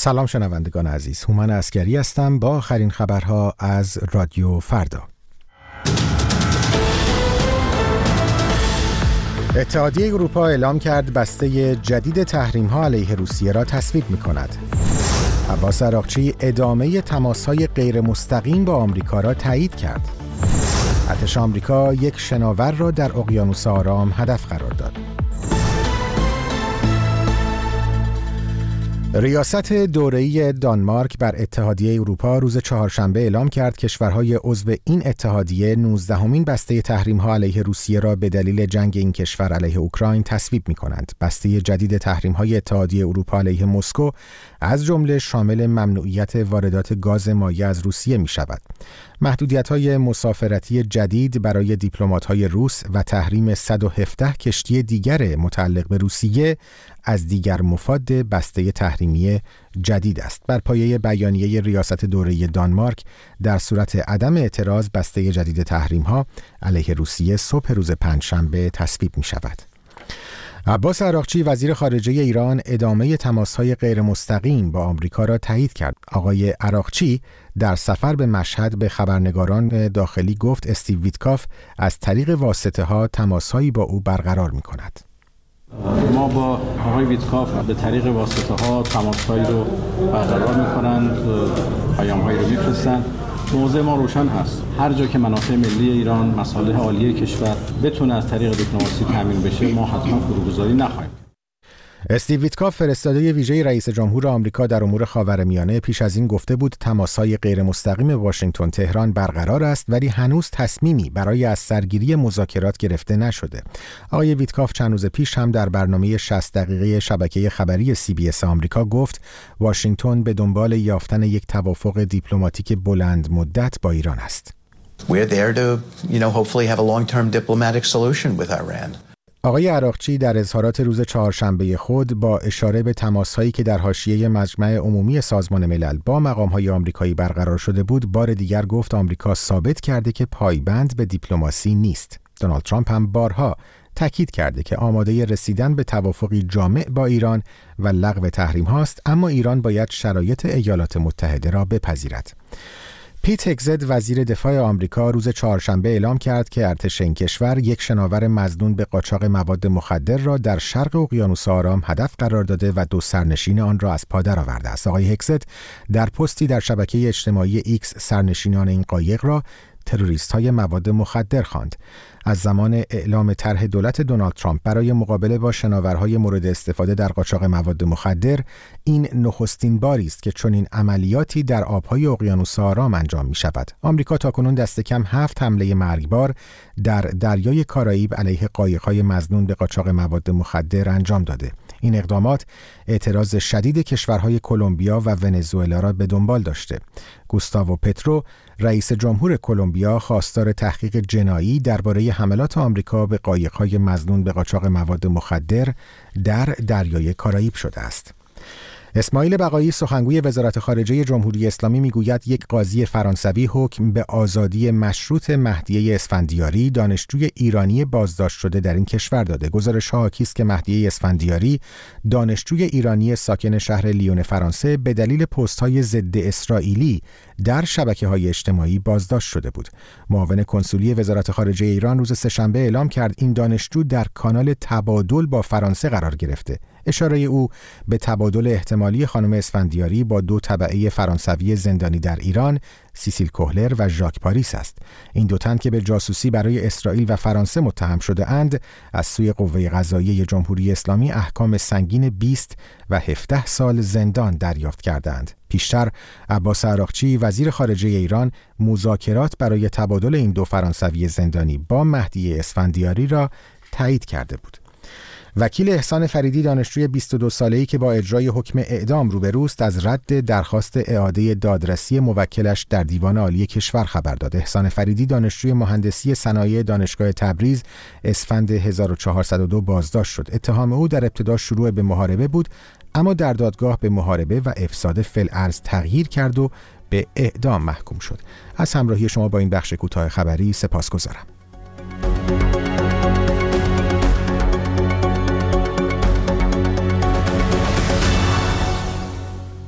سلام شنوندگان عزیز، هومن عسگری هستم با آخرین خبرها از رادیو فردا. اتحادیه اروپا اعلام کرد بسته جدید تحریم‌ها علیه روسیه را تصویب می‌کند. عباس عراقچی ادامه تماس‌های غیر مستقیم با آمریکا را تایید کرد. ارتش آمریکا یک شناور را در اقیانوس آرام هدف قرار داد. ریاست دوره‌ای دانمارک بر اتحادیه اروپا روز چهارشنبه اعلام کرد کشورهای عضو این اتحادیه 19مین بسته تحریم‌ها علیه روسیه را به دلیل جنگ این کشور علیه اوکراین تصویب می‌کنند. بسته جدید تحریم‌های اتحادیه اروپا علیه مسکو از جمله شامل ممنوعیت واردات گاز مایع از روسیه می‌شود. محدودیت‌های مسافرتی جدید برای دیپلمات‌های روس و تحریم 117 کشتی دیگر متعلق به روسیه از دیگر مفاد بسته تحریمی جدید است. بر پایه بیانیه ریاست دوره‌ای دانمارک در صورت عدم اعتراض بسته جدید تحریم‌ها علیه روسیه صبح روز پنجشنبه تصویب می‌شود. عباس عراقچی وزیر خارجه ایران ادامه تماس‌های غیر مستقیم با آمریکا را تایید کرد. آقای عراقچی در سفر به مشهد به خبرنگاران داخلی گفت استیو ویتکاف از طریق واسطه‌ها تماس‌هایی با او برقرار می‌کند. ما با آقای ویتکاف به طریق واسطه‌ها تماس‌هایی رو برقرار می‌کنند، پیام‌هایی رو می‌فرستند. موضع ما روشن هست. هر جا که منافع ملی ایران، مصالح عالیه کشور بتونه از طریق دیپلماسی تامین بشه، ما حتما فروگذاری نخواهیم. استیو ویتکاف فرستاده ویژه رئیس جمهور آمریکا در امور خاورمیانه پیش از این گفته بود تماس‌های غیر مستقیم واشنگتن تهران برقرار است ولی هنوز تصمیمی برای از سرگیری مذاکرات گرفته نشده. آقای ویتکاف چند روز پیش هم در برنامه 60 دقیقه شبکه خبری CBS آمریکا گفت واشنگتن به دنبال یافتن یک توافق دیپلماتیک بلند مدت با ایران است. We're there to, hopefully have a long-term diplomatic solution with Iran. آقای عراقچی در اظهارات روز چهارشنبه خود با اشاره به تماس‌هایی که در حاشیه مجمع عمومی سازمان ملل با مقام‌های آمریکایی برقرار شده بود، بار دیگر گفت آمریکا ثابت کرده که پایبند به دیپلماسی نیست. دونالد ترامپ هم بارها تاکید کرده که آماده رسیدن به توافقی جامع با ایران و لغو تحریم هاست، اما ایران باید شرایط ایالات متحده را بپذیرد. پیت هگزت وزیر دفاع آمریکا روز چهارشنبه اعلام کرد که ارتش این کشور یک شناور مظنون به قاچاق مواد مخدر را در شرق اقیانوس آرام هدف قرار داده و 2 سرنشین آن را از پا درآورده است. آقای هگزت در پستی در شبکه اجتماعی ایکس سرنشینان این قایق را تروریست‌های مواد مخدر خواند. از زمان اعلام طرح دولت دونالد ترامپ برای مقابله با شناورهای مورد استفاده در قاچاق مواد مخدر، این نخستین باری است که چنین عملیاتی در آب‌های اقیانوس آرام انجام می‌شود. آمریکا تاکنون دست کم 7 حمله مرگبار در دریای کارائیب علیه قایق‌های مظنون به قاچاق مواد مخدر انجام داده. این اقدامات اعتراض شدید کشورهای کلمبیا و ونزوئلا را به دنبال داشته. گوستاوو پترو رئیس جمهور کلمبیا خواستار تحقیق جنایی درباره حملات آمریکا به قایق‌های مظنون به قاچاق مواد مخدر در دریای کارائیب شده است. اسماعیل بقایی سخنگوی وزارت خارجه جمهوری اسلامی میگوید یک قاضی فرانسوی حکم به آزادی مشروط مهدیه اسفندیاری دانشجوی ایرانی بازداشت شده در این کشور داده. گزارش‌ها حاکی است که مهدیه اسفندیاری دانشجوی ایرانی ساکن شهر لیون فرانسه به دلیل پست‌های ضد اسرائیلی در شبکه‌های اجتماعی بازداشت شده بود. معاون کنسولی وزارت خارجه ایران روز سه‌شنبه اعلام کرد این دانشجو در کانال تبادل با فرانسه قرار گرفته. اشاره او به تبادل احتمالی خانم اسفندیاری با 2 تبعه فرانسوی زندانی در ایران، سیسیل کوهلر و ژاک پاریس است. این 2 تن که به جاسوسی برای اسرائیل و فرانسه متهم شده اند، از سوی قوه قضاییه جمهوری اسلامی احکام سنگین 20 و 17 سال زندان دریافت کردند. پیشتر عباس عراقچی وزیر خارجه ایران مذاکرات برای تبادل این 2 فرانسوی زندانی با مهدیه اسفندیاری را تایید کرده بود. وکیل احسان فریدی دانشجوی 22 ساله‌ای که با اجرای حکم اعدام روبروست از رد درخواست اعاده دادرسی موکلش در دیوان عالی کشور خبر داد. احسان فریدی دانشجوی مهندسی صنایع دانشگاه تبریز اسفند 1402 بازداشت شد. اتهام او در ابتدا شروع به محاربه بود، اما در دادگاه به محاربه و افساد فی‌الارض تغییر کرد و به اعدام محکوم شد. از همراهی شما با این بخش کوتاه خبری سپاسگزارم.